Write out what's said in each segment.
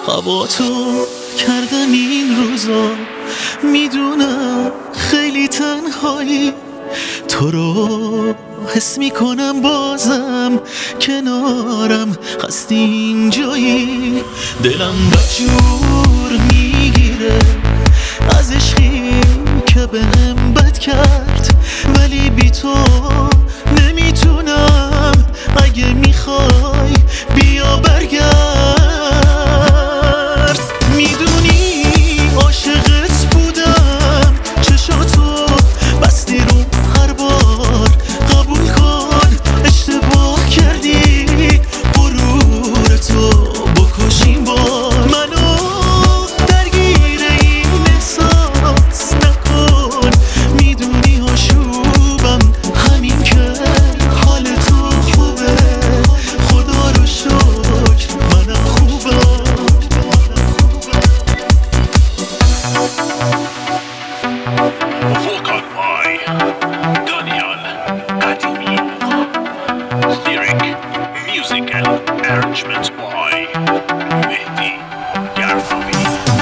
هوا تو کردم این روزا، میدونم خیلی تنهایی، تو رو حس میکنم بازم کنارم هستی اینجایی. دلم بجور میگیره از عشقی که بهم بد کرد، ولی بی تو نمیتونم. اگه میخوای بیا برگرد. میدونی عاشقت بودم، چشاتو بستی رو هر بار. قبول کن اشتباه کردی، غرور تو بکش این بار. منو درگیر این احساس نکن، میدونی آشوبم همین که حال تو خوبه. خدا رو شکر منم خوبم. Vocal by Daniel Kadimi. Lyric, music and arrangement by Mehdi Garbawi.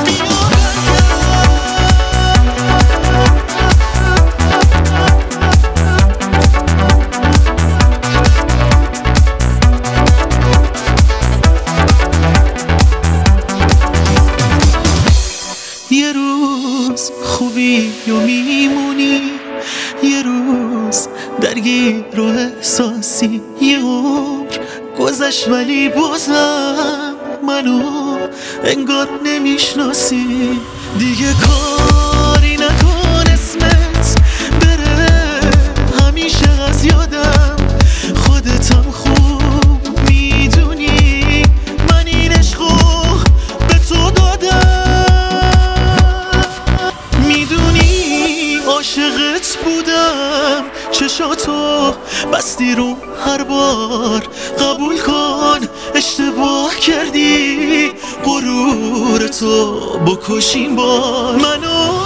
یه روز خوبی و میمونی، یه روز درگیر و احساسی. یه عمر گذشت ولی بازم منو انگار نمیشناسی. دیگه کاری نکن اسمت بره همیشه از یادم. خودتم خوب میدونی من این عشقو به تو دادم. میدونی عاشقت بودم، چشاتو بستی رو هر بار. قبول کن اشتباه کردی، غرور تو بکش این بار. منو